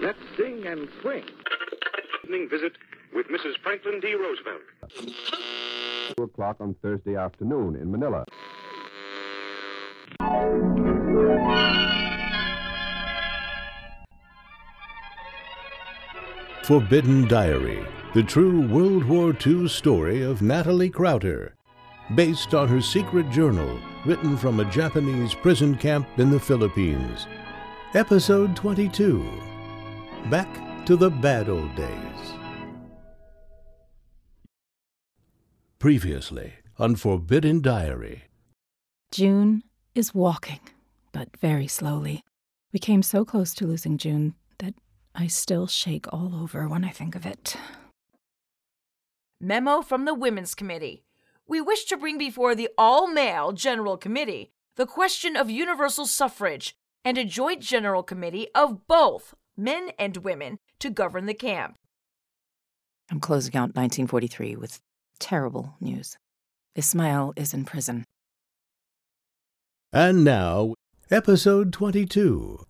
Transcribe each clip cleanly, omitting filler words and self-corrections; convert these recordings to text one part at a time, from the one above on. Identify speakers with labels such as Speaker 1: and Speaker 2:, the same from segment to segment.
Speaker 1: Let's sing and swing.
Speaker 2: Evening visit with Mrs. Franklin D. Roosevelt.
Speaker 3: 2 o'clock on Thursday afternoon in Manila.
Speaker 4: Forbidden Diary, the true World War II story of Natalie Crowder, based on her secret journal written from a Japanese prison camp in the Philippines. Episode 22, Back to the Bad Old Days. Previously on Forbidden Diary.
Speaker 5: June is walking, but very slowly. We came so close to losing June that I still shake all over when I think of it.
Speaker 6: Memo from the Women's Committee. We wish to bring before the all-male General Committee the question of universal suffrage and a joint General Committee of both men and women to govern the camp.
Speaker 5: I'm closing out 1943 with terrible news. Ismail is in prison.
Speaker 4: And now, Episode 22.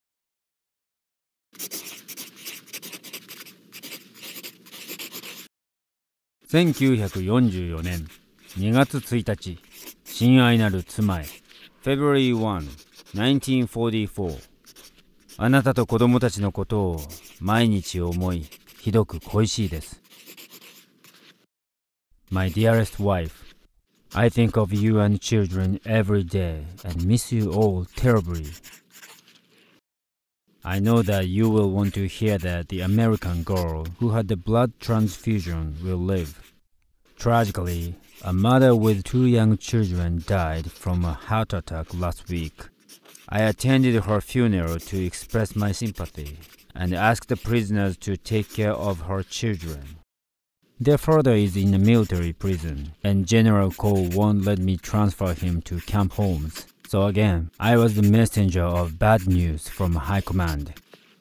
Speaker 7: (1944 年2月1日親愛なる妻へ February 1, 1944あなたと子供たちのことを毎日思いひどく恋しいです My dearest wife, I think of you and children every day and miss you all terribly. I know that you will want to hear that the American girl who had the blood transfusion will live. Tragically, a mother with 2 young children died from a heart attack last week. I attended her funeral to express my sympathy and asked the prisoners to take care of her children. Their father is in a military prison, and General Cole won't let me transfer him to Camp Holmes. So again, I was the messenger of bad news from High Command.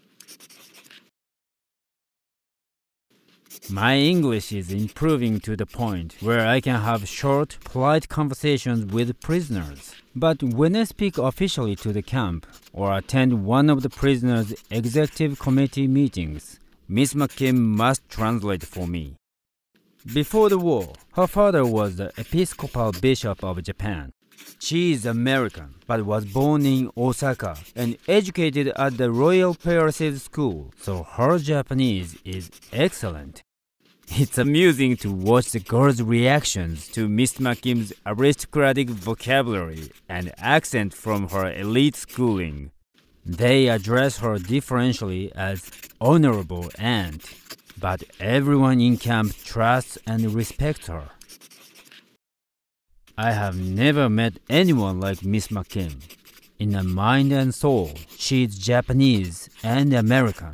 Speaker 7: My English is improving to the point where I can have short, polite conversations with prisoners. But when I speak officially to the camp or attend one of the prisoners' executive committee meetings, Miss McKim must translate for me. Before the war, her father was the Episcopal Bishop of Japan. She is American, but was born in Osaka and educated at the Royal Palaces School, so her Japanese is excellent. It's amusing to watch the girls' reactions to Miss McKim's aristocratic vocabulary and accent from her elite schooling. They address her differentially as Honorable Aunt, but everyone in camp trusts and respects her. I have never met anyone like Miss McKim. In her mind and soul, she is Japanese and American.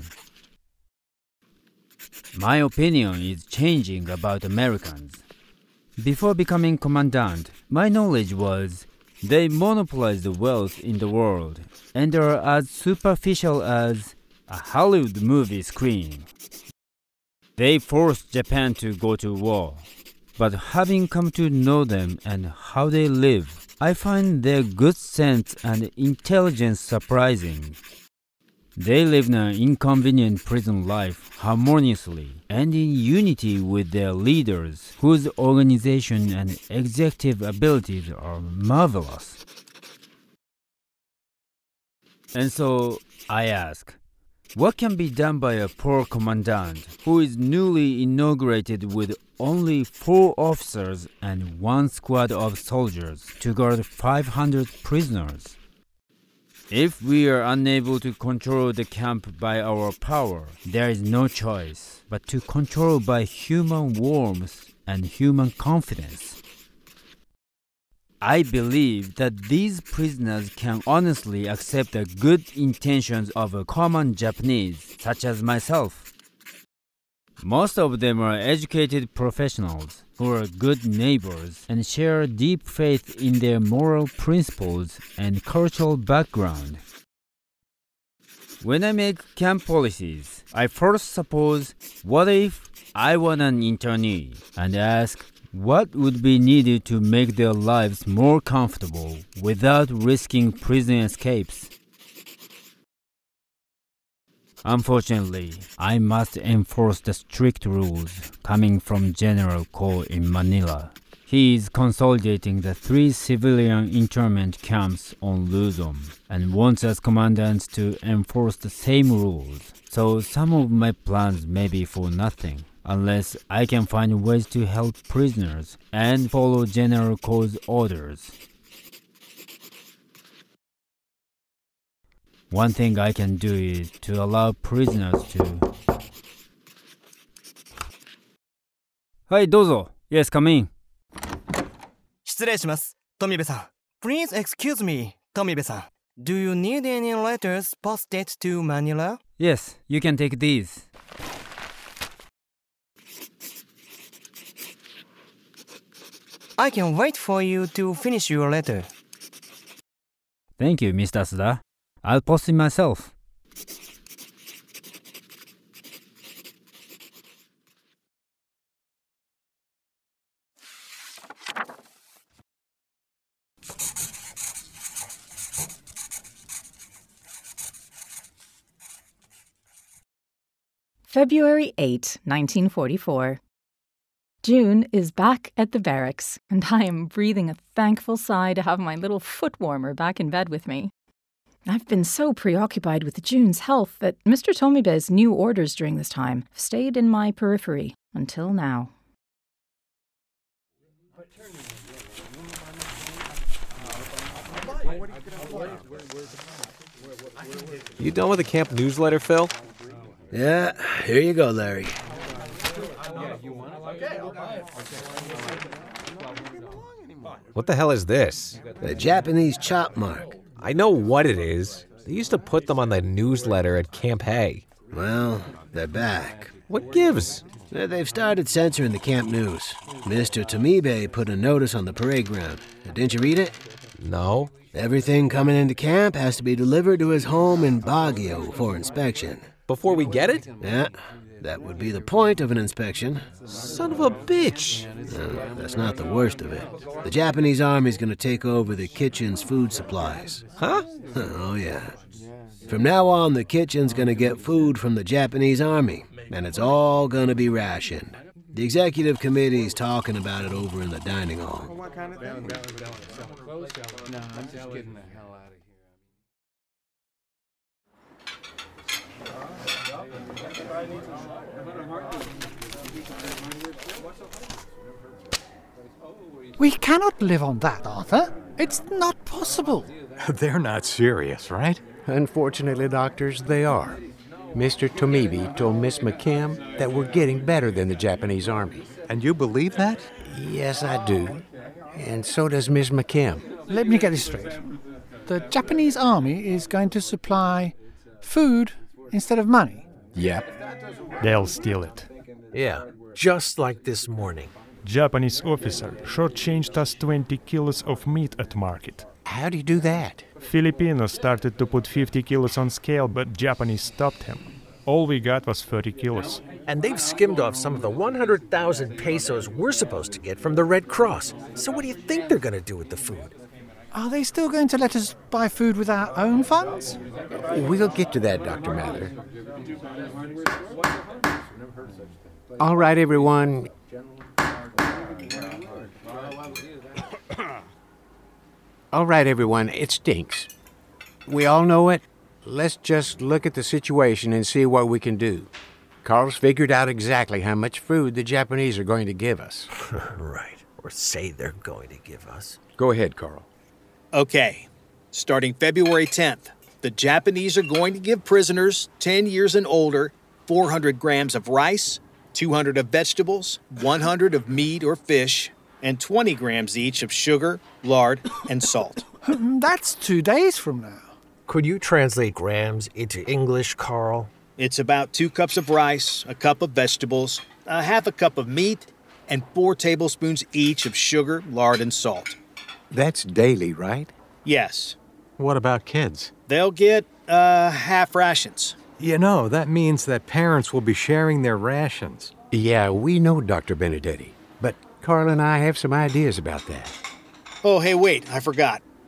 Speaker 7: My opinion is changing about Americans. Before becoming commandant, my knowledge was they monopolize the wealth in the world and are as superficial as a Hollywood movie screen. They forced Japan to go to war. But having come to know them and how they live, I find their good sense and intelligence surprising. They live an inconvenient prison life harmoniously and in unity with their leaders, whose organization and executive abilities are marvelous. And so I ask, what can be done by a poor commandant who is newly inaugurated with only 4 officers and 1 squad of soldiers to guard 500 prisoners? If we are unable to control the camp by our power, there is no choice but to control by human warmth and human confidence. I believe that these prisoners can honestly accept the good intentions of a common Japanese, such as myself. Most of them are educated professionals who are good neighbors and share deep faith in their moral principles and cultural background. When I make camp policies, I first suppose, what if I were an internee, and ask, what would be needed to make their lives more comfortable without risking prison escapes? Unfortunately, I must enforce the strict rules coming from General Ko in Manila. He is consolidating the 3 civilian internment camps on Luzon and wants us commandants to enforce the same rules. So some of my plans may be for nothing, unless I can find ways to help prisoners and follow General Ko's orders. One thing I can do is to allow prisoners to... はい、どうぞ。Yes, come in.
Speaker 1: 失礼します、富部さん。Please excuse me, 富部さん。Do you need any letters posted to Manila?
Speaker 7: Yes, you can take these.
Speaker 1: I can wait for you to finish your letter.
Speaker 7: Thank you, Mr. Suda. I'll post it myself.
Speaker 5: February 8, 1944. June is back at the barracks, and I am breathing a thankful sigh to have my little foot warmer back in bed with me. I've been so preoccupied with June's health that Mr. Tomibe's new orders during this time have stayed in my periphery until now.
Speaker 8: You done with the camp newsletter, Phil?
Speaker 9: Yeah, here you go, Larry.
Speaker 8: What the hell is this?
Speaker 9: The Japanese chop mark.
Speaker 8: I know what it is. They used to put them on the newsletter at Camp Hay.
Speaker 9: Well, they're back.
Speaker 8: What gives?
Speaker 9: They've started censoring the camp news. Mr. Tomibe put a notice on the parade ground. Didn't you read it?
Speaker 8: No.
Speaker 9: Everything coming into camp has to be delivered to his home in Baguio for inspection.
Speaker 8: Before we get it?
Speaker 9: Yeah, that would be the point of an inspection.
Speaker 8: Son of a bitch.
Speaker 9: No, that's not the worst of it. The Japanese army's gonna take over the kitchen's food supplies.
Speaker 8: Huh?
Speaker 9: Oh, yeah. From now on, the kitchen's gonna get food from the Japanese army, and it's all gonna be rationed. The executive committee's talking about it over in the dining hall.
Speaker 10: We cannot live on that, Arthur. It's not possible.
Speaker 11: They're not serious, right?
Speaker 12: Unfortunately, doctors, they are. Mr. Tomibe told Miss McKim that we're getting better than the Japanese army.
Speaker 11: And you believe that?
Speaker 12: Yes, I do. And so does Miss McKim.
Speaker 10: Let me get this straight. The Japanese army is going to supply food instead of money.
Speaker 11: Yep. They'll steal it.
Speaker 13: Yeah, just like this morning.
Speaker 11: Japanese officer shortchanged us 20 kilos of meat at market.
Speaker 12: How do you do that?
Speaker 11: Filipinos started to put 50 kilos on scale, but Japanese stopped him. All we got was 30 kilos.
Speaker 13: And they've skimmed off some of the 100,000 pesos we're supposed to get from the Red Cross. So what do you think they're going to do with the food?
Speaker 10: Are they still going to let us buy food with our own funds?
Speaker 12: We'll get to that, Dr. Mather. All right, everyone. All right, everyone, it stinks. We all know it. Let's just look at the situation and see what we can do. Carl's figured out exactly how much food the Japanese are going to give us.
Speaker 13: Right, or say they're going to give us.
Speaker 12: Go ahead, Carl.
Speaker 14: Okay, starting February 10th, the Japanese are going to give prisoners 10 years and older 400 grams of rice, 200 of vegetables, 100 of meat or fish, and 20 grams each of sugar, lard, and salt.
Speaker 10: That's 2 days from now.
Speaker 13: Could you translate grams into English, Carl?
Speaker 14: It's about 2 cups of rice, a cup of vegetables, a half a cup of meat, and 4 tablespoons each of sugar, lard, and salt.
Speaker 12: That's daily, right?
Speaker 14: Yes.
Speaker 11: What about kids?
Speaker 14: They'll get, half rations.
Speaker 11: You know, that means that parents will be sharing their rations.
Speaker 12: Yeah, we know, Dr. Benedetti. But Carl and I have some ideas about that.
Speaker 14: Oh, hey, wait, I forgot.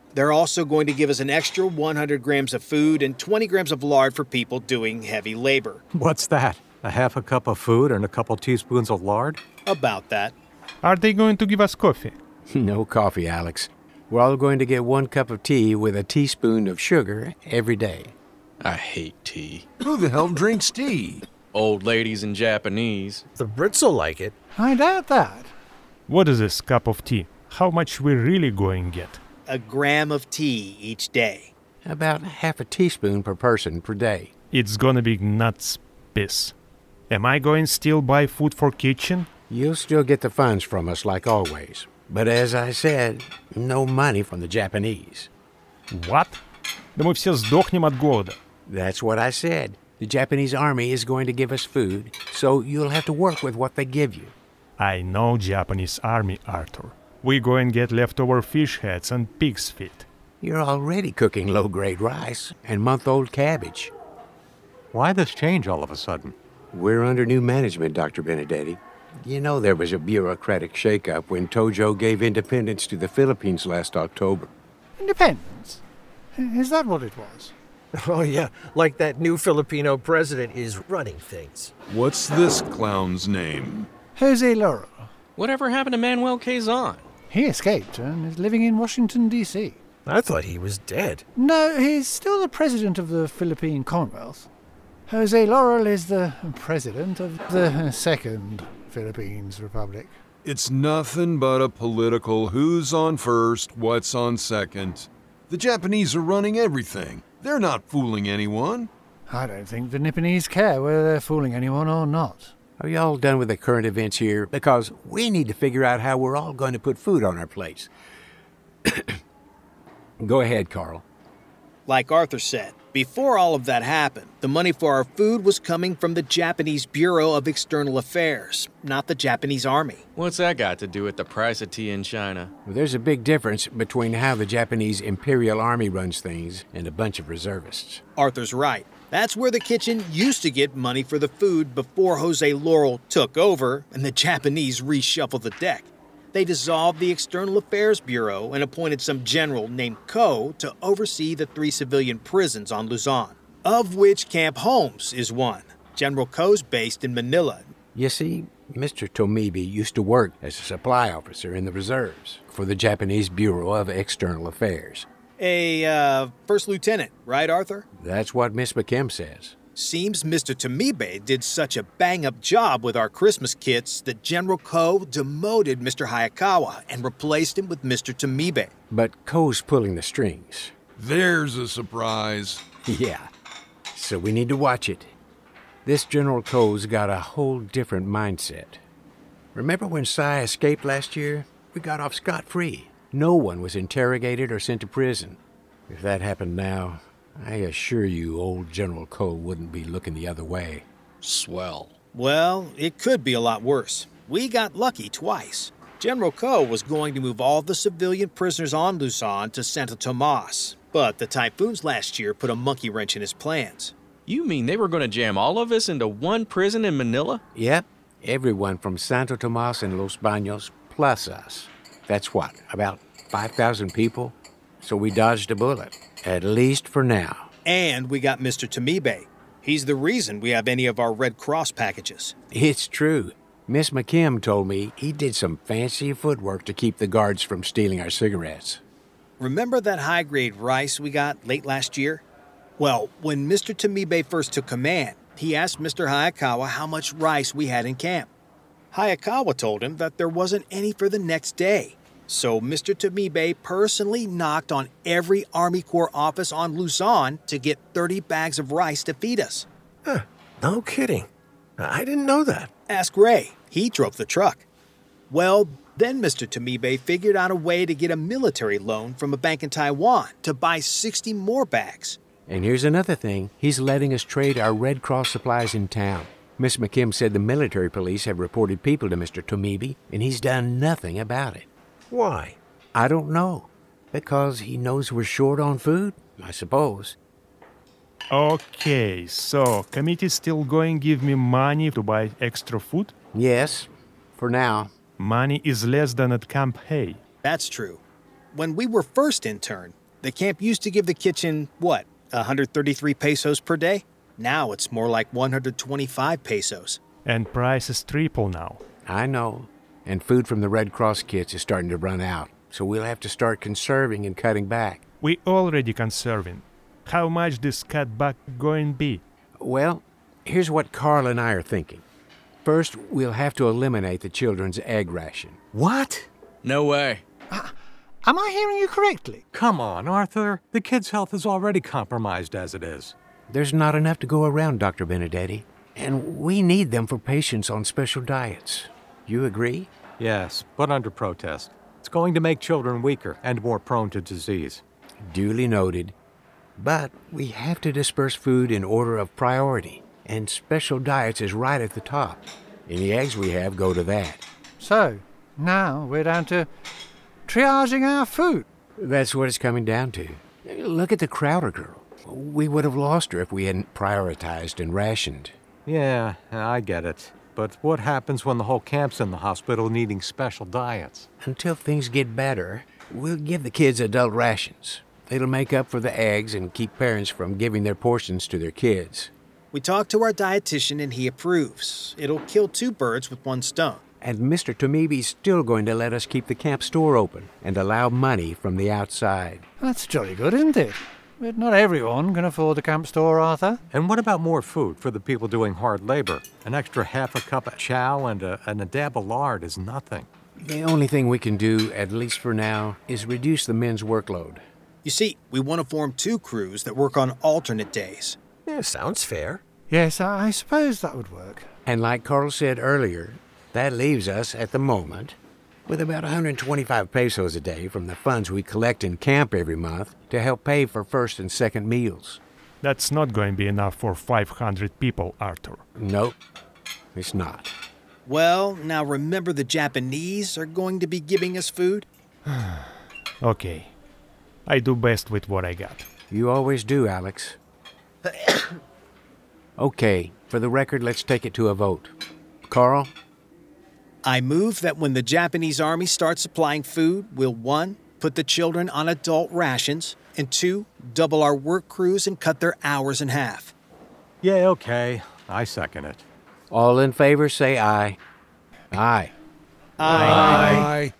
Speaker 14: They're also going to give us an extra 100 grams of food and 20 grams of lard for people doing heavy labor.
Speaker 13: What's that? A half a cup of food and a couple teaspoons of lard?
Speaker 14: About that.
Speaker 11: Are they going to give us coffee?
Speaker 12: No coffee, Alex. We're all going to get 1 cup of tea with a teaspoon of sugar every day.
Speaker 15: I hate tea.
Speaker 16: Who the hell drinks tea?
Speaker 15: Old ladies and Japanese.
Speaker 13: The Brits will like it.
Speaker 10: I doubt that.
Speaker 11: What is this cup of tea? How much we really going get?
Speaker 14: A gram of tea each day.
Speaker 12: About half a teaspoon per person per day.
Speaker 11: It's gonna be nuts piss. Am I going still buy food for kitchen?
Speaker 12: You'll still get the funds from us like always. But as I said, no money from the Japanese.
Speaker 11: What? Да мы все сдохнем от голода.
Speaker 12: That's what I said. The Japanese army is going to give us food, so you'll have to work with what they give you.
Speaker 11: I know Japanese army, Arthur. We go and get leftover fish heads and pig's feet.
Speaker 12: You're already cooking low-grade rice and month-old cabbage.
Speaker 13: Why this change all of a sudden?
Speaker 12: We're under new management, Dr. Benedetti. You know there was a bureaucratic shakeup when Tojo gave independence to the Philippines last October.
Speaker 10: Independence? Is that what it was?
Speaker 13: Oh, yeah, like that new Filipino president is running things.
Speaker 16: What's this clown's name?
Speaker 10: Jose Laurel.
Speaker 15: Whatever happened to Manuel Quezon?
Speaker 10: He escaped and is living in Washington, D.C.
Speaker 13: I thought he was dead.
Speaker 10: No, he's still the president of the Philippine Commonwealth. Jose Laurel is the president of the Second Philippines Republic.
Speaker 16: It's nothing but a political who's on first, what's on second. The Japanese are running everything. They're not fooling anyone.
Speaker 10: I don't think the Nipponese care whether they're fooling anyone or not.
Speaker 12: Are you all done with the current events here? Because we need to figure out how we're all going to put food on our plates. Go ahead, Carl.
Speaker 14: Like Arthur said, before all of that happened, the money for our food was coming from the Japanese Bureau of External Affairs, not the Japanese Army.
Speaker 15: What's that got to do with the price of tea in China?
Speaker 12: Well, there's a big difference between how the Japanese Imperial Army runs things and a bunch of reservists.
Speaker 14: Arthur's right. That's where the kitchen used to get money for the food before Jose Laurel took over and the Japanese reshuffled the deck. They dissolved the External Affairs Bureau and appointed some general named Ko to oversee the 3 civilian prisons on Luzon, of which Camp Holmes is one. General Ko's based in Manila.
Speaker 12: You see, Mr. Tomibi used to work as a supply officer in the reserves for the Japanese Bureau of External Affairs.
Speaker 14: A first lieutenant, right, Arthur?
Speaker 12: That's what Miss McKim says.
Speaker 14: Seems Mr. Tomibe did such a bang-up job with our Christmas kits that General Ko demoted Mr. Hayakawa and replaced him with Mr. Tomibe.
Speaker 12: But Ko's pulling the strings.
Speaker 16: There's a surprise.
Speaker 12: Yeah, so we need to watch it. This General Ko's got a whole different mindset. Remember when Sai escaped last year? We got off scot-free. No one was interrogated or sent to prison. If that happened now, I assure you old General Ko wouldn't be looking the other way.
Speaker 15: Swell.
Speaker 14: Well, it could be a lot worse. We got lucky twice. General Ko was going to move all the civilian prisoners on Luzon to Santo Tomas, but the typhoons last year put a monkey wrench in his plans.
Speaker 15: You mean they were going to jam all of us into one prison in Manila?
Speaker 12: Yep, everyone from Santo Tomas and Los Baños plus us. That's what, about 5,000 people? So we dodged a bullet. At least for now.
Speaker 14: And we got Mr. Tomibe. He's the reason we have any of our Red Cross packages.
Speaker 12: It's true. Miss McKim told me he did some fancy footwork to keep the guards from stealing our cigarettes.
Speaker 14: Remember that high-grade rice we got late last year? Well, when Mr. Tomibe first took command, he asked Mr. Hayakawa how much rice we had in camp. Hayakawa told him that there wasn't any for the next day. So Mr. Tomibe personally knocked on every Army Corps office on Luzon to get 30 bags of rice to feed us.
Speaker 13: Huh, no kidding. I didn't know that.
Speaker 14: Ask Ray. He drove the truck. Well, then Mr. Tomibe figured out a way to get a military loan from a bank in Taiwan to buy 60 more bags.
Speaker 12: And here's another thing. He's letting us trade our Red Cross supplies in town. Miss McKim said the military police have reported people to Mr. Tomibe, and he's done nothing about it.
Speaker 13: Why?
Speaker 12: I don't know. Because he knows we're short on food, I suppose.
Speaker 11: Okay, so committee's still going to give me money to buy extra food?
Speaker 12: Yes, for now.
Speaker 11: Money is less than at Camp Hay.
Speaker 14: That's true. When we were first interned, The camp used to give the kitchen, 133 pesos per day? Now it's more like 125 pesos.
Speaker 11: And prices triple now.
Speaker 12: I know. And food from the Red Cross kits is starting to run out, so we'll have to start conserving and cutting back.
Speaker 11: We already conserving. How much this cutback going to be?
Speaker 12: Well, here's what Carl and I are thinking. First, we'll have to eliminate the children's egg ration.
Speaker 13: What?
Speaker 15: No way.
Speaker 10: Am I hearing you correctly?
Speaker 13: Come on, Arthur. The kids' health is already compromised as it is.
Speaker 12: There's not enough to go around, Dr. Benedetti. And we need them for patients on special diets. You agree?
Speaker 13: Yes, but under protest. It's going to make children weaker and more prone to disease.
Speaker 12: Duly noted. But we have to disperse food in order of priority, and special diets is right at the top. Any eggs we have go to that.
Speaker 10: So, now we're down to triaging our food.
Speaker 12: That's what it's coming down to. Look at the Crowder girl. We would have lost her if we hadn't prioritized and rationed.
Speaker 13: Yeah, I get it. But what happens when the whole camp's in the hospital needing special diets?
Speaker 12: Until things get better, we'll give the kids adult rations. It'll make up for the eggs and keep parents from giving their portions to their kids.
Speaker 14: We talked to our dietitian and he approves. It'll kill 2 birds with 1 stone.
Speaker 12: And Mr. Tomibi's still going to let us keep the camp store open and allow money from the outside.
Speaker 10: That's jolly good, isn't it? But not everyone can afford the camp store, Arthur.
Speaker 13: And what about more food for the people doing hard labor? An extra half a cup of chow and a dab of lard is nothing.
Speaker 12: The only thing we can do, at least for now, is reduce the men's workload.
Speaker 14: You see, we want to form 2 crews that work on alternate days.
Speaker 13: Yeah, sounds fair.
Speaker 10: Yes, I suppose that would work.
Speaker 12: And like Carl said earlier, that leaves us, at the moment, with about 125 pesos a day from the funds we collect in camp every month to help pay for first and second meals.
Speaker 11: That's not going to be enough for 500 people, Arthur.
Speaker 12: Nope, it's not.
Speaker 14: Well, now remember the Japanese are going to be giving us food?
Speaker 11: Okay. I do best with what I got.
Speaker 12: You always do, Alex. Okay, for the record, let's take it to a vote. Carl?
Speaker 14: I move that when the Japanese army starts supplying food, we'll 1, put the children on adult rations, and 2, double our work crews and cut their hours in half.
Speaker 13: Yeah, okay. I second it.
Speaker 12: All in favor, say aye. Aye.
Speaker 16: Aye.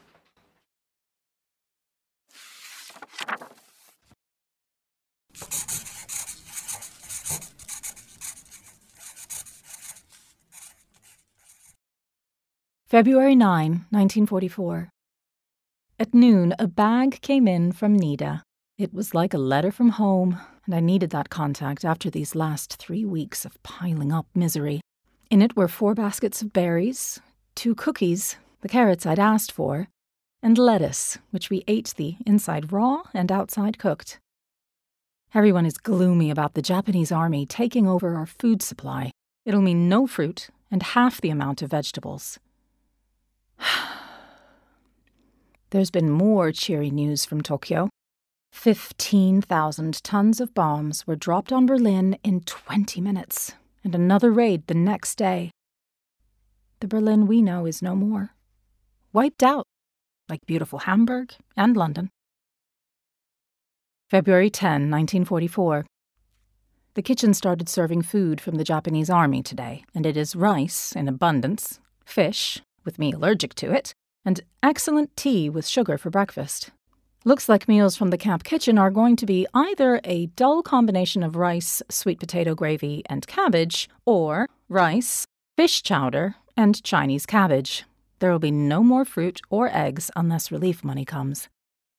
Speaker 5: February 9, 1944. At noon, a bag came in from Nida. It was like a letter from home, and I needed that contact after these last 3 weeks of piling up misery. In it were 4 baskets of berries, 2 cookies, the carrots I'd asked for, and lettuce, which we ate the inside raw and outside cooked. Everyone is gloomy about the Japanese army taking over our food supply. It'll mean no fruit and half the amount of vegetables. There's been more cheery news from Tokyo. 15,000 tons of bombs were dropped on Berlin in 20 minutes, and another raid the next day. The Berlin we know is no more. Wiped out, like beautiful Hamburg and London. February 10, 1944. The kitchen started serving food from the Japanese army today, and it is rice in abundance, fish, with me allergic to it, and excellent tea with sugar for breakfast. Looks like meals from the camp kitchen are going to be either a dull combination of rice, sweet potato gravy, and cabbage, or rice, fish chowder, and Chinese cabbage. There will be no more fruit or eggs unless relief money comes.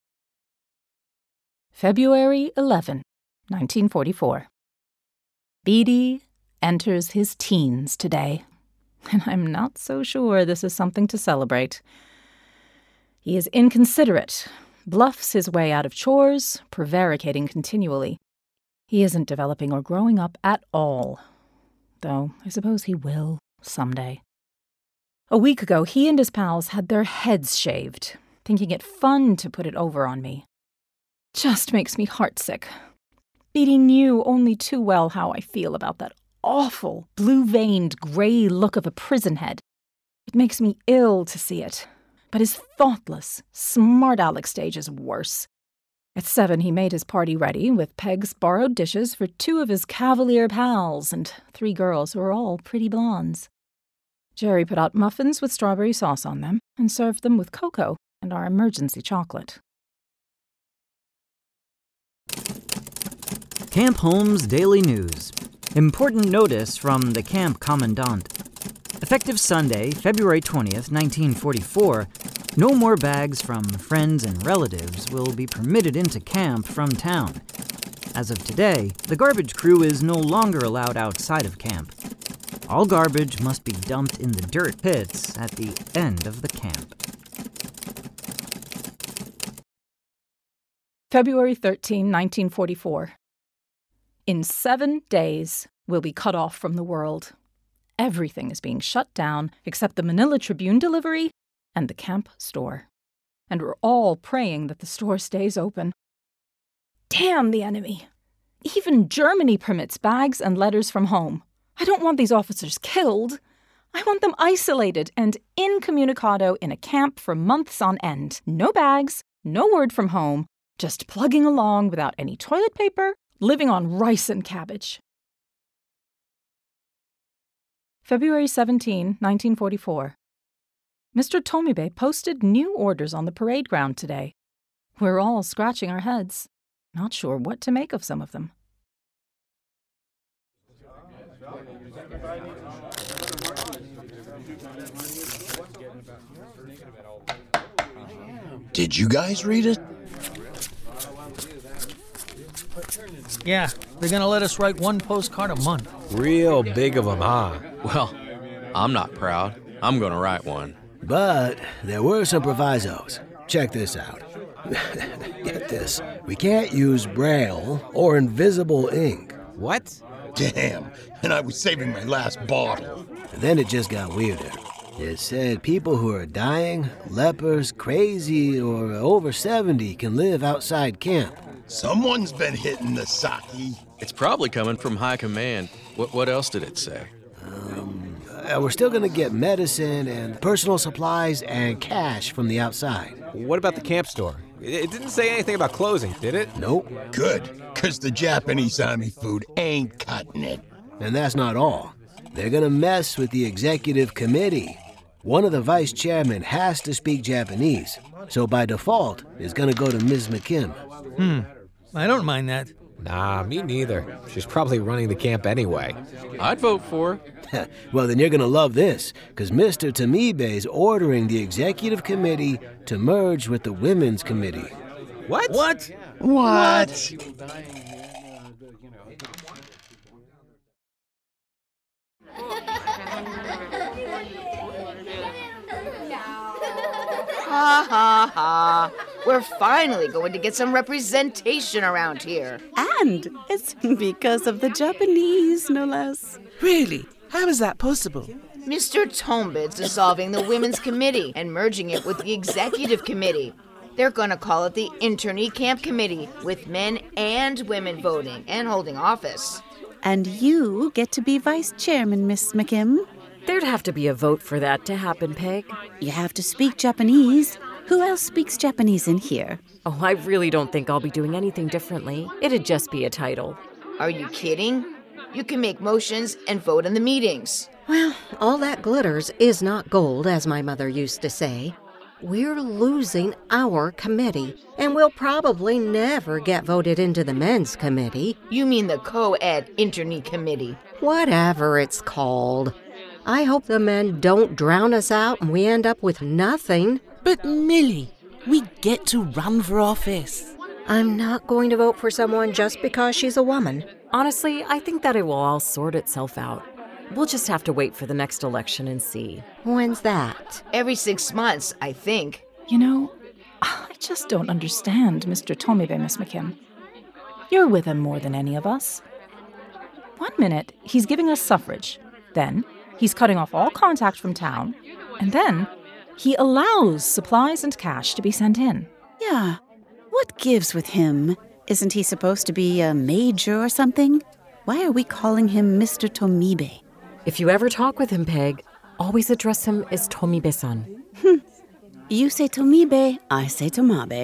Speaker 5: February 11, 1944. Beatty enters his teens today, and I'm not so sure this is something to celebrate. He is inconsiderate, bluffs his way out of chores, prevaricating continually. He isn't developing or growing up at all, though I suppose he will someday. A week ago, he and his pals had their heads shaved, thinking it fun to put it over on me. Just makes me heartsick. Beatty knew only too well how I feel about that awful, blue-veined, grey look of a prison head. It makes me ill to see it. But his thoughtless, smart aleck stage is worse. At 7, he made his party ready with Peg's borrowed dishes for 2 of his Cavalier pals and 3 girls who were all pretty blondes. Jerry put out muffins with strawberry sauce on them and served them with cocoa and our emergency chocolate.
Speaker 17: Camp Holmes Daily News. Important notice from the camp commandant. Effective Sunday, February 20th, 1944, no more bags from friends and relatives will be permitted into camp from town. As of today, the garbage crew is no longer allowed outside of camp. All garbage must be dumped in the dirt pits at the end of the camp.
Speaker 5: February 13, 1944. In 7 days, we'll be cut off from the world. Everything is being shut down except the Manila Tribune delivery and the camp store. And we're all praying that the store stays open. Damn the enemy! Even Germany permits bags and letters from home. I don't want these officers killed. I want them isolated and incommunicado in a camp for months on end. No bags, no word from home, just plugging along without any toilet paper, living on rice and cabbage. February 17, 1944. Mr. Tomibe posted new orders on the parade ground today. We're all scratching our heads, not sure what to make of some of them.
Speaker 18: Did you guys read it?
Speaker 13: Yeah, they're gonna let us write 1 postcard a month.
Speaker 8: Real big of them, huh?
Speaker 15: Well, I'm not proud. I'm gonna write one.
Speaker 9: But there were some provisos. Check this out. Get this. We can't use Braille or invisible ink.
Speaker 8: What?
Speaker 18: Damn, and I was saving my last bottle.
Speaker 9: And then it just got weirder. It said people who are dying, lepers, crazy, or over 70 can live outside camp.
Speaker 18: Someone's been hitting the sake.
Speaker 15: It's probably coming from high command. What else did it say?
Speaker 9: We're still going to get medicine and personal supplies and cash from the outside.
Speaker 8: What about the camp store? It didn't say anything about closing, did it?
Speaker 9: Nope.
Speaker 18: Good, because the Japanese Army food ain't cutting it.
Speaker 9: And that's not all. They're going to mess with the executive committee. One of the vice chairmen has to speak Japanese, so by default, it's going to go to Ms. McKim.
Speaker 13: I don't mind that.
Speaker 8: Nah, me neither. She's probably running the camp anyway.
Speaker 15: I'd vote for
Speaker 9: her. Well, then you're going to love this, because Mr. Tomibe is ordering the executive committee to merge with the women's committee.
Speaker 8: What?
Speaker 13: What?
Speaker 18: What?
Speaker 19: Ha ha ha. We're finally going to get some representation around here.
Speaker 20: And it's because of the Japanese, no less.
Speaker 21: Really? How is that possible?
Speaker 19: Mr. Tombitz is dissolving the Women's Committee and merging it with the Executive Committee. They're going to call it the Internee Camp Committee, with men and women voting and holding office.
Speaker 20: And you get to be vice chairman, Miss McKim.
Speaker 22: There'd have to be a vote for that to happen, Peg.
Speaker 20: You have to speak Japanese. Who else speaks Japanese in here?
Speaker 22: Oh, I really don't think I'll be doing anything differently. It'd just be a title.
Speaker 19: Are you kidding? You can make motions and vote in the meetings.
Speaker 23: Well, all that glitters is not gold, as my mother used to say. We're losing our committee, and we'll probably never get voted into the men's committee.
Speaker 19: You mean the co-ed Internee Committee?
Speaker 23: Whatever it's called. I hope the men don't drown us out and we end up with nothing.
Speaker 21: But Millie, we get to run for office.
Speaker 23: I'm not going to vote for someone just because she's a woman.
Speaker 22: Honestly, I think that it will all sort itself out. We'll just have to wait for the next election and see.
Speaker 23: When's that?
Speaker 19: Every 6 months, I think.
Speaker 5: You know, I just don't understand Mr. Tomibe, Miss McKim. You're with him more than any of us. 1 minute, he's giving us suffrage. Then, he's cutting off all contact from town. And then, he allows supplies and cash to be sent in.
Speaker 20: Yeah. What gives with him? Isn't he supposed to be a major or something? Why are we calling him Mr. Tomibe?
Speaker 22: If you ever talk with him, Peg, always address him as Tomibe-san.
Speaker 20: You say Tomibe, I say Tomabe.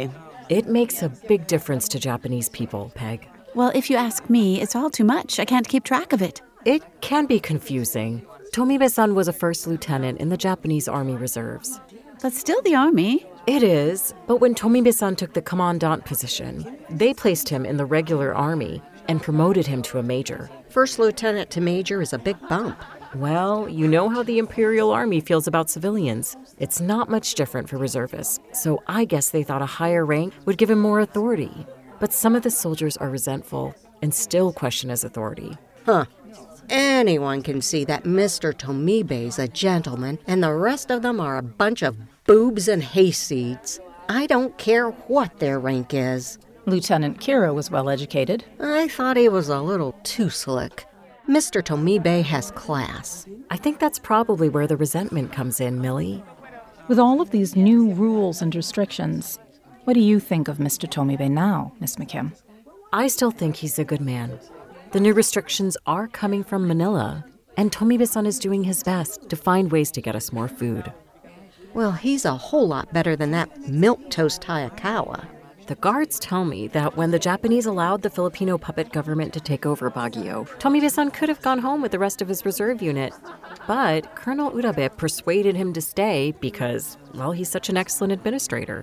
Speaker 22: It makes a big difference to Japanese people, Peg.
Speaker 20: Well, if you ask me, it's all too much. I can't keep track of it.
Speaker 22: It can be confusing. Tomibe-san was a first lieutenant in the Japanese Army Reserves.
Speaker 20: That's still the Army.
Speaker 22: It is, but when Tomibe-san took the commandant position, they placed him in the regular army and promoted him to a major.
Speaker 23: First lieutenant to major is a big bump.
Speaker 22: Well, you know how the Imperial Army feels about civilians. It's not much different for reservists, so I guess they thought a higher rank would give him more authority. But some of the soldiers are resentful and still question his authority.
Speaker 23: Huh. Anyone can see that Mr. Tomibe's a gentleman and the rest of them are a bunch of boobs and hayseeds. I don't care what their rank is.
Speaker 5: Lieutenant Kira was well educated.
Speaker 23: I thought he was a little too slick. Mr. Tomibe has class.
Speaker 22: I think that's probably where the resentment comes in, Millie.
Speaker 5: With all of these new rules and restrictions, what do you think of Mr. Tomibe now, Miss McKim?
Speaker 22: I still think he's a good man. The new restrictions are coming from Manila, and Tomibe-san is doing his best to find ways to get us more food.
Speaker 23: Well, he's a whole lot better than that milquetoast Hayakawa.
Speaker 22: The guards tell me that when the Japanese allowed the Filipino puppet government to take over Baguio, Tomibe-san could have gone home with the rest of his reserve unit. But Colonel Urabe persuaded him to stay because, well, he's such an excellent administrator.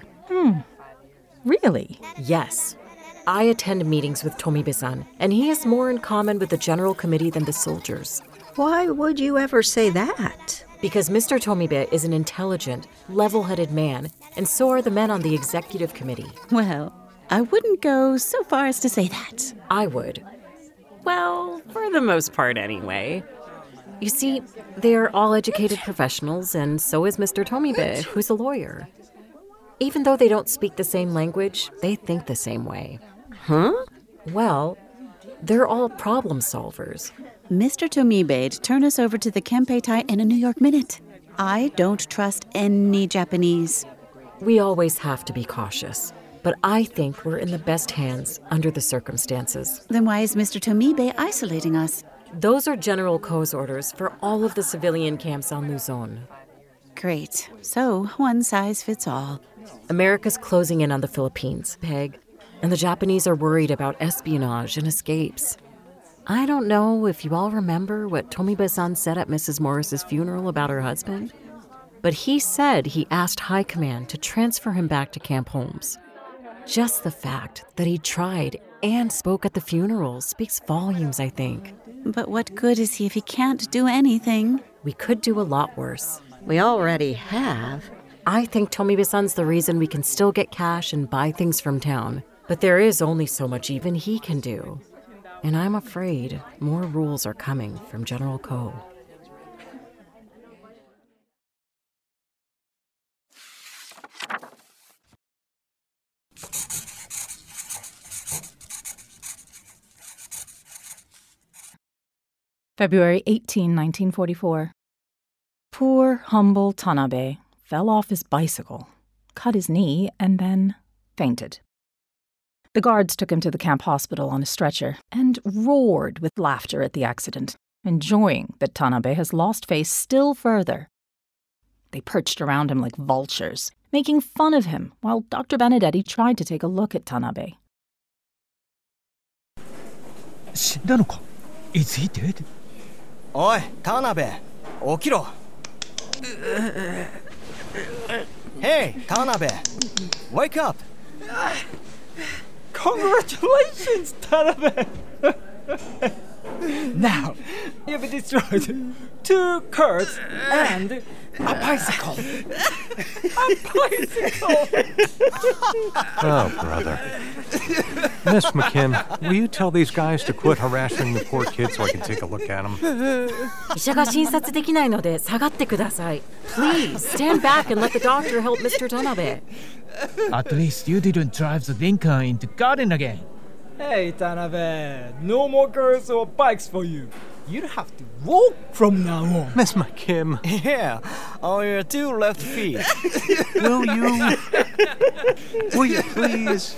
Speaker 5: Really?
Speaker 22: Yes. I attend meetings with Tomibe-san, and he has more in common with the General Committee than the soldiers.
Speaker 23: Why would you ever say that?
Speaker 22: Because Mr. Tomibe is an intelligent, level-headed man, and so are the men on the Executive Committee.
Speaker 20: Well, I wouldn't go so far as to say that.
Speaker 22: I would. Well, for the most part anyway. You see, they're all educated professionals, and so is Mr. Tomibe, who's a lawyer. Even though they don't speak the same language, they think the same way.
Speaker 23: Huh?
Speaker 22: Well, they're all problem solvers.
Speaker 20: Mr. Tomibe, turn us over to the Kempeitai in a New York minute. I don't trust any Japanese.
Speaker 22: We always have to be cautious, but I think we're in the best hands under the circumstances.
Speaker 20: Then why is Mr. Tomibe isolating us?
Speaker 22: Those are General Ko's orders for all of the civilian camps on Luzon.
Speaker 20: Great. So, one size fits all.
Speaker 22: America's closing in on the Philippines, Peg, and the Japanese are worried about espionage and escapes. I don't know if you all remember what Tomibe-san said at Mrs. Morris's funeral about her husband, but he said he asked High Command to transfer him back to Camp Holmes. Just the fact that he tried and spoke at the funeral speaks volumes, I think.
Speaker 20: But what good is he if he can't do anything?
Speaker 22: We could do a lot worse.
Speaker 23: We already have.
Speaker 22: I think Tomibe-san's the reason we can still get cash and buy things from town. But there is only so much even he can do. And I'm afraid more rules are coming from General Ko.
Speaker 5: February 18, 1944. Poor, humble Tanabe fell off his bicycle, cut his knee, and then fainted. The guards took him to the camp hospital on a stretcher and roared with laughter at the accident, enjoying that Tanabe has lost face still further. They perched around him like vultures, making fun of him while Dr. Benedetti tried to take a look at Tanabe.
Speaker 2: 死んだのか? Is he dead?
Speaker 1: おい、Tanabe, 起きろ. Hey, Tanabe, wake up.
Speaker 2: Congratulations, Tanabe! Now, you've destroyed 2 carts and a bicycle. A bicycle!
Speaker 3: Oh, brother. Miss McKim, will you tell these guys to quit harassing the poor kids so I can take a look at them?
Speaker 22: 医者が診察できないので下がってください. Please, stand back and let the doctor help Mr. Tanabe.
Speaker 2: At least you didn't drive the Lincoln into garden again.
Speaker 6: Hey, Tanabe, no more cars or bikes for you. You'll have to walk from now on.
Speaker 3: Miss McKim.
Speaker 1: Yeah, on your 2 left feet.
Speaker 3: Will you? Will you please?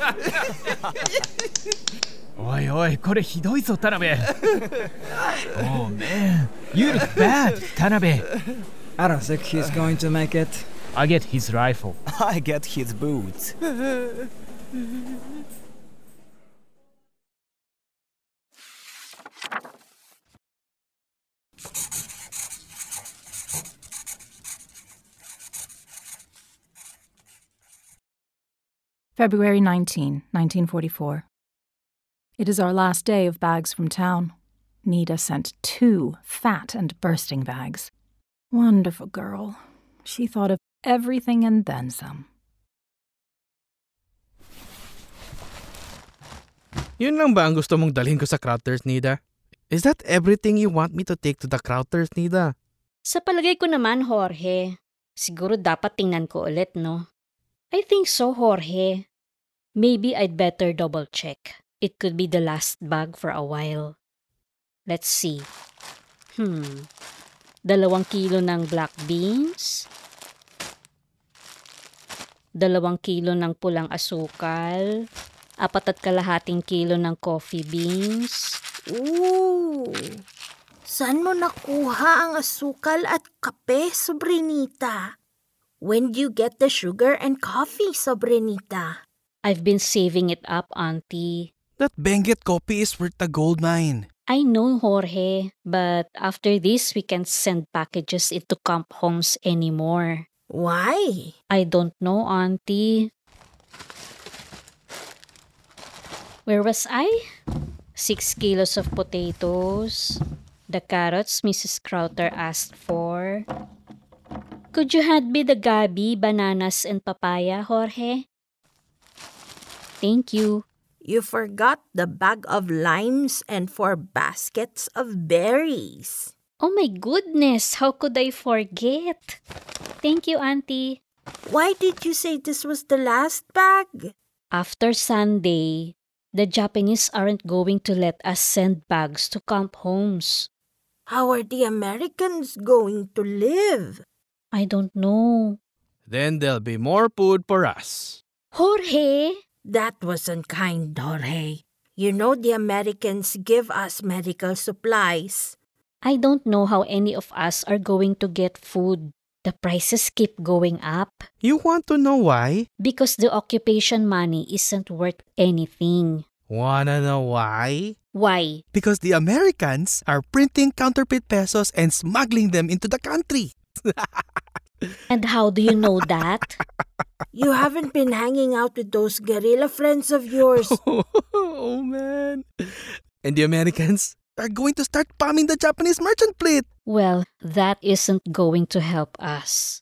Speaker 2: Oi, oi, これひどいぞ, Tanabe. Oh, man. You look bad, Tanabe.
Speaker 6: I don't think he's going to make it.
Speaker 2: I get his rifle.
Speaker 1: I get his boots.
Speaker 5: February 19, 1944. It is our last day of bags from town. Nita sent 2 fat and bursting bags. Wonderful girl. She thought of everything and then some.
Speaker 4: Yun lang ba ang gusto mong dalhin ko sa Crouters, Nida? Is that everything you want me to take to the Crouters, Nida?
Speaker 7: Sa palagay ko naman, Jorge. Siguro dapat tingnan ko ulit, no? I think so, Jorge. Maybe I'd better double check. It could be the last bag for a while. Let's see. 2 kilo ng black beans. 2 kilo ng pulang asukal. 4.5 kilo ng coffee beans.
Speaker 10: Ooh! Saan mo nakuha ang asukal at kape, Sobrinita? When do you get the sugar and coffee, Sobrinita?
Speaker 7: I've been saving it up, Auntie.
Speaker 4: That Benguet coffee is worth a gold mine.
Speaker 7: I know, Jorge, but after this, we can't send packages into camp homes anymore.
Speaker 10: Why?
Speaker 7: I don't know, Auntie. Where was I? 6 kilos of potatoes. The carrots Mrs. Crowther asked for. Could you hand me the gabi, bananas, and papaya, Jorge? Thank you.
Speaker 10: You forgot the bag of limes and 4 baskets of berries.
Speaker 7: Oh my goodness, how could I forget? Thank you, Auntie.
Speaker 10: Why did you say this was the last bag?
Speaker 7: After Sunday, the Japanese aren't going to let us send bags to camp homes.
Speaker 10: How are the Americans going to live?
Speaker 7: I don't know.
Speaker 4: Then there'll be more food for us.
Speaker 7: Jorge!
Speaker 10: That was unkind, Jorge. You know the Americans give us medical supplies.
Speaker 7: I don't know how any of us are going to get food. The prices keep going up.
Speaker 4: You want to know why?
Speaker 7: Because the occupation money isn't worth anything.
Speaker 4: Wanna know why?
Speaker 7: Why?
Speaker 4: Because the Americans are printing counterfeit pesos and smuggling them into the country.
Speaker 7: And how do you know that?
Speaker 10: You haven't been hanging out with those guerrilla friends of yours.
Speaker 4: Oh, man. And the Americans are going to start bombing the Japanese merchant fleet.
Speaker 7: Well, that isn't going to help us.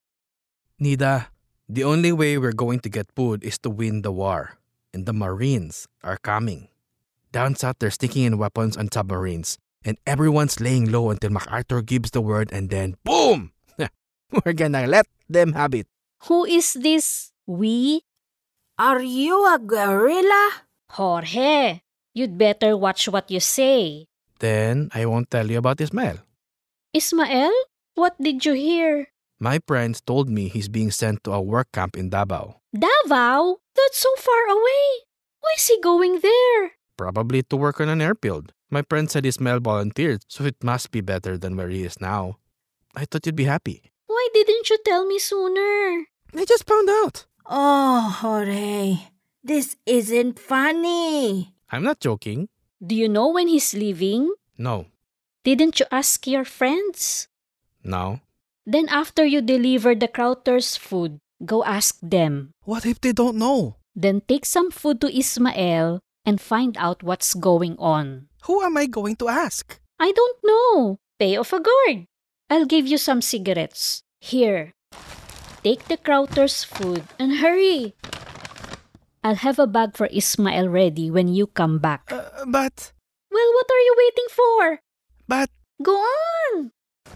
Speaker 4: Nida, the only way we're going to get food is to win the war. And the Marines are coming. Down south, they're sneaking in weapons on submarines. And everyone's laying low until MacArthur gives the word and then boom! We're gonna let them have it.
Speaker 7: Who is this we?
Speaker 10: Are you a guerrilla?
Speaker 7: Jorge, you'd better watch what you say.
Speaker 4: Then I won't tell you about Ismael.
Speaker 7: Ismael? What did you hear?
Speaker 4: My friends told me he's being sent to a work camp in Davao.
Speaker 7: Davao? That's so far away. Why is he going there?
Speaker 4: Probably to work on an airfield. My friend said Ismael volunteered, so it must be better than where he is now. I thought you'd be happy.
Speaker 7: Why didn't you tell me sooner?
Speaker 4: I just found out.
Speaker 10: Oh, Jorge, this isn't funny.
Speaker 4: I'm not joking.
Speaker 7: Do you know when he's leaving?
Speaker 4: No.
Speaker 7: Didn't you ask your friends?
Speaker 4: No.
Speaker 7: Then after you deliver the Crouters' food, go ask them.
Speaker 4: What if they don't know?
Speaker 7: Then take some food to Ismael and find out what's going on.
Speaker 4: Who am I going to ask?
Speaker 7: I don't know. Pay off a guard. I'll give you some cigarettes. Here. Take the Crouters' food and hurry. I'll have a bag for Ismael ready when you come back.
Speaker 4: But...
Speaker 7: Well, what are you waiting for?
Speaker 4: But...
Speaker 7: Go on!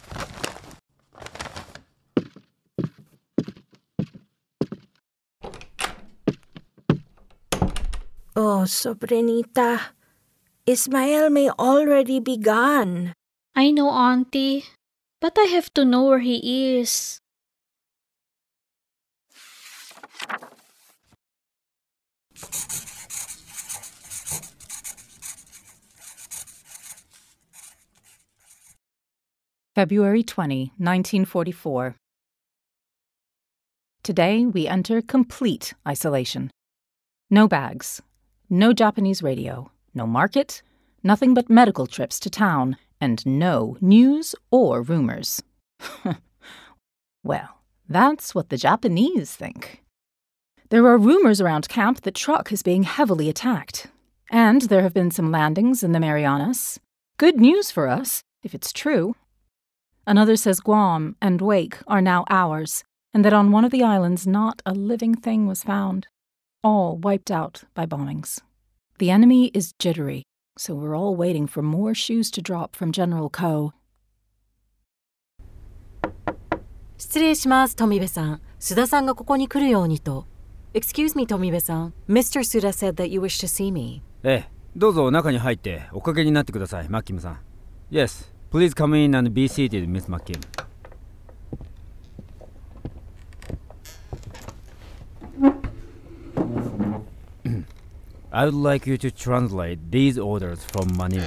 Speaker 10: Oh, Sobrinita, Ismael may already be gone.
Speaker 7: I know, Auntie, but I have to know where he is.
Speaker 5: February 20, 1944. Today we enter complete isolation. No bags, no Japanese radio, no market, nothing but medical trips to town, and no news or rumors. Well, that's what the Japanese think. There are rumors around camp that Truk is being heavily attacked. And there have been some landings in the Marianas. Good news for us, if it's true. Another says Guam and Wake are now ours, and that on one of the islands not a living thing was found. All wiped out by bombings. The enemy is jittery, so we're all waiting for more shoes to drop from General Ko.
Speaker 22: 失礼します、富部さん。須田さんがここに来るようにと。Excuse me, 富部さん。Mr. Suda said that you wish to see me.
Speaker 11: ええ、どうぞ中に入っておかけになってください、マッキムさん。Yes, please come in and be seated, Miss McKim. I would like you to translate these orders from Manila.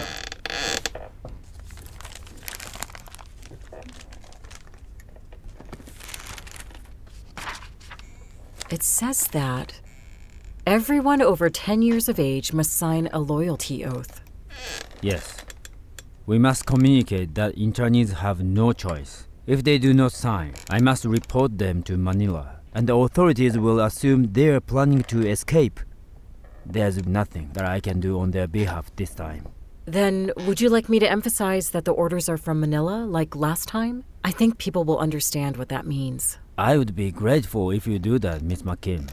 Speaker 22: It says that everyone over 10 years of age must sign a loyalty oath.
Speaker 11: Yes. We must communicate that internees have no choice. If they do not sign, I must report them to Manila, and the authorities will assume they are planning to escape. There's nothing that I can do on their behalf this time.
Speaker 22: Then, would you like me to emphasize that the orders are from Manila, like last time? I think people will understand what that means.
Speaker 11: I would be grateful if you do that, Miss McKim.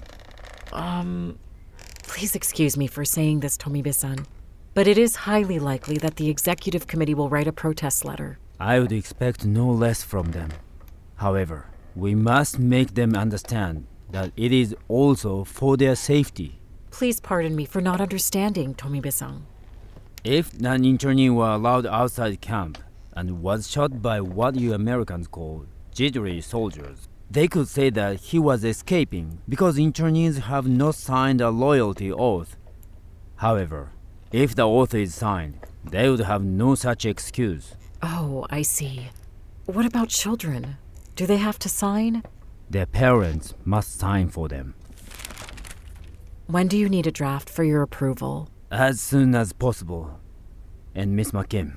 Speaker 22: Please excuse me for saying this, Tomibe-san, but it is highly likely that the executive committee will write a protest letter.
Speaker 11: I would expect no less from them. However, we must make them understand that it is also for their safety.
Speaker 22: Please pardon me for not understanding, Tomibe-san.
Speaker 11: If an internee were allowed outside camp and was shot by what you Americans call jittery soldiers, they could say that he was escaping because internees have not signed a loyalty oath. However, if the oath is signed, they would have no such excuse.
Speaker 22: Oh, I see. What about children? Do they have to sign?
Speaker 11: Their parents must sign for them.
Speaker 22: When do you need a draft for your approval?
Speaker 11: As soon as possible. And Miss McKim,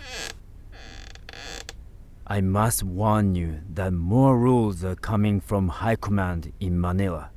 Speaker 11: I must warn you that more rules are coming from High Command in Manila.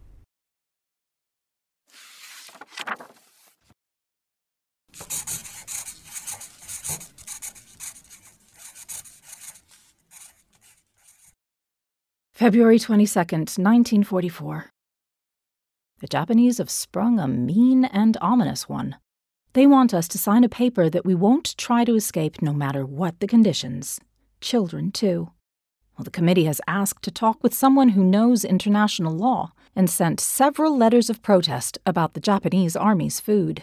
Speaker 5: February 22nd, 1944. The Japanese have sprung a mean and ominous one. They want us to sign a paper that we won't try to escape no matter what the conditions. Children, too. Well, the committee has asked to talk with someone who knows international law and sent several letters of protest about the Japanese Army's food.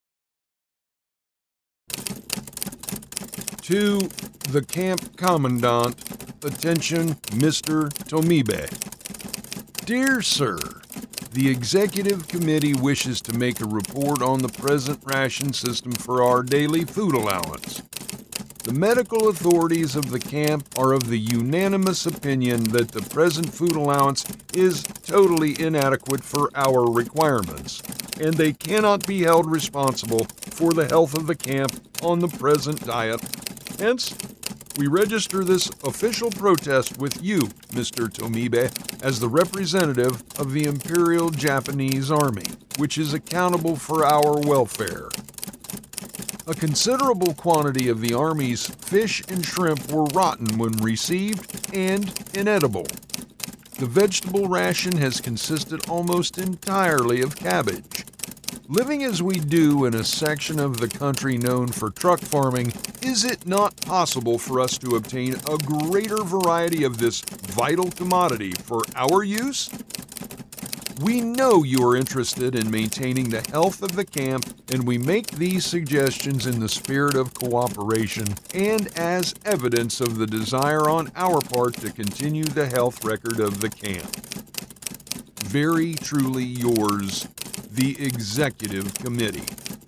Speaker 16: To the camp commandant, attention, Mr. Tomibe. Dear Sir, the executive committee wishes to make a report on the present ration system for our daily food allowance. The medical authorities of the camp are of the unanimous opinion that the present food allowance is totally inadequate for our requirements, and they cannot be held responsible for the health of the camp on the present diet. Hence, we register this official protest with you, Mr. Tomibe, as the representative of the Imperial Japanese Army, which is accountable for our welfare. A considerable quantity of the Army's fish and shrimp were rotten when received and inedible. The vegetable ration has consisted almost entirely of cabbage. Living as we do in a section of the country known for truck farming, is it not possible for us to obtain a greater variety of this vital commodity for our use? We know you are interested in maintaining the health of the camp, and we make these suggestions in the spirit of cooperation and as evidence of the desire on our part to continue the health record of the camp. Very truly yours, the Executive Committee.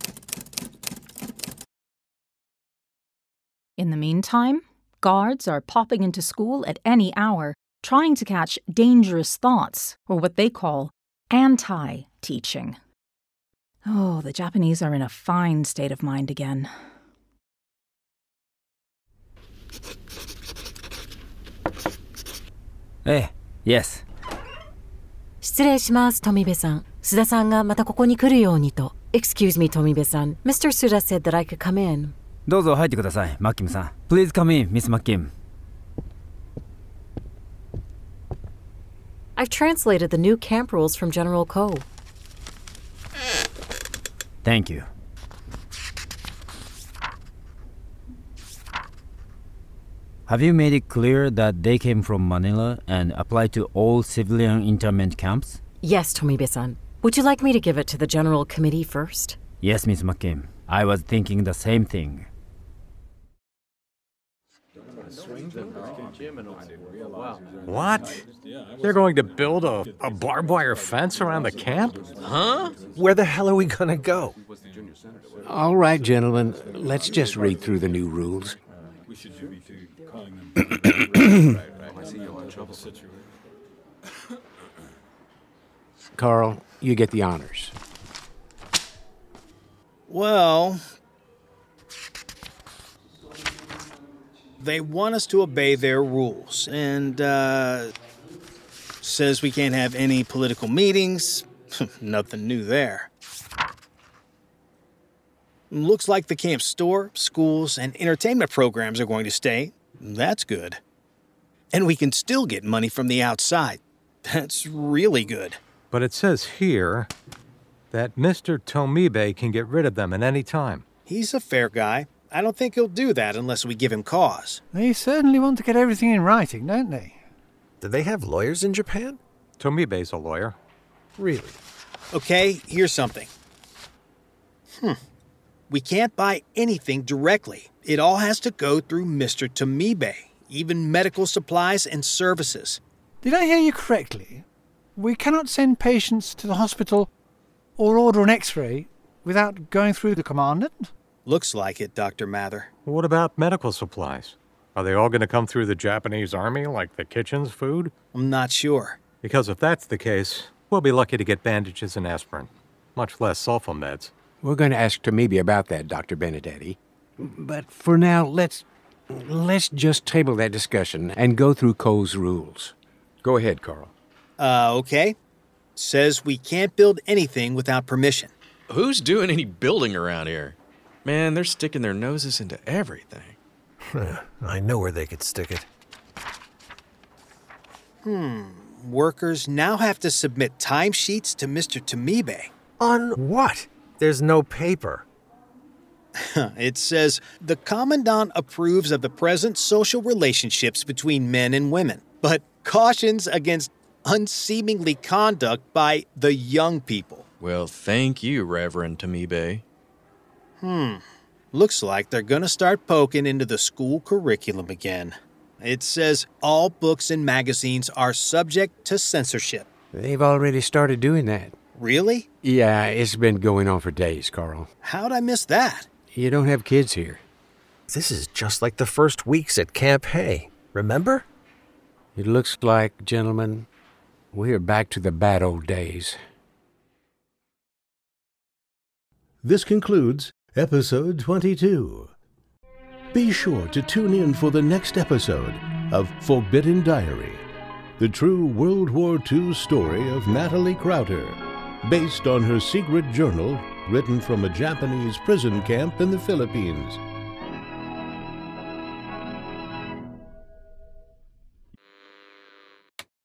Speaker 5: In the meantime, guards are popping into school at any hour, trying to catch dangerous thoughts, or what they call anti-teaching. Oh, the Japanese are in a fine state of mind again.
Speaker 11: Yes.
Speaker 22: 失礼します、富部さん。須田さんがまたここに来るようにと。Excuse me, 富部さん。Mr. Suda said that I could come in.
Speaker 11: どうぞ入ってください、マッキムさん。Please come in, Miss McKim.
Speaker 22: I've translated the new camp rules from General Ko.
Speaker 11: Thank you. Have you made it clear that they came from Manila and apply to all civilian internment camps?
Speaker 22: Yes, Tomibe-san. Would you like me to give it to the General Committee first?
Speaker 11: Yes, Miss McKim. I was thinking the same thing.
Speaker 3: What? They're going to build a barbed wire fence around the camp?
Speaker 13: Huh? Where the hell are we gonna go?
Speaker 12: All right, gentlemen, let's just read through the new rules. Carl, you get the honors.
Speaker 14: Well, they want us to obey their rules, and says we can't have any political meetings. Nothing new there. Looks like the camp store, schools, and entertainment programs are going to stay. That's good. And we can still get money from the outside. That's really good.
Speaker 3: But it says here that Mr. Tomibe can get rid of them at any time.
Speaker 14: He's a fair guy. I don't think he'll do that unless we give him cause.
Speaker 17: They certainly want to get everything in writing, don't they?
Speaker 13: Do they have lawyers in Japan?
Speaker 3: Tomibe's a lawyer.
Speaker 14: Really? Okay, here's something. We can't buy anything directly. It all has to go through Mr. Tomibe, even medical supplies and services.
Speaker 17: Did I hear you correctly? We cannot send patients to the hospital or order an x-ray without going through the commandant?
Speaker 14: Looks like it, Dr. Mather.
Speaker 3: What about medical supplies? Are they all going to come through the Japanese army like the kitchen's food?
Speaker 14: I'm not sure.
Speaker 3: Because if that's the case, we'll be lucky to get bandages and aspirin, much less sulfa meds.
Speaker 12: We're going to ask Tomibe about that, Dr. Benedetti. But for now, let's just table that discussion and go through Cole's rules. Go ahead, Carl.
Speaker 14: Okay. Says we can't build anything without permission.
Speaker 15: Who's doing any building around here? Man, they're sticking their noses into everything.
Speaker 13: I know where they could stick it.
Speaker 14: Workers now have to submit timesheets to Mr. Tomibe.
Speaker 13: On what? There's no paper.
Speaker 14: It says, the Commandant approves of the present social relationships between men and women, but cautions against unseemly conduct by the young people.
Speaker 15: Well, thank you, Reverend Tomibe.
Speaker 14: Looks like they're gonna start poking into the school curriculum again. It says all books and magazines are subject to censorship.
Speaker 12: They've already started doing that.
Speaker 14: Really?
Speaker 12: Yeah, it's been going on for days, Carl.
Speaker 14: How'd I miss that?
Speaker 12: You don't have kids here.
Speaker 13: This is just like the first weeks at Camp Hay. Remember?
Speaker 12: It looks like, gentlemen, we are back to the bad old days.
Speaker 24: This concludes episode 22. Be sure to tune in for the next episode of Forbidden Diary, the true World War II story of Natalie Crowder, based on her secret journal written from a Japanese prison camp in the Philippines.